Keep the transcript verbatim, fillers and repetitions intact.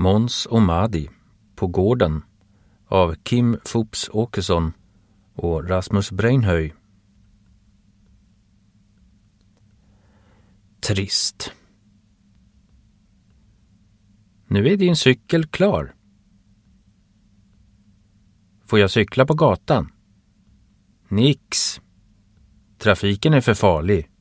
Måns och Madi på gården av Kim Fops Åkesson och Rasmus Breinhöj. Trist. Nu är din cykel klar. Får jag cykla på gatan? Nix. Trafiken är för farlig.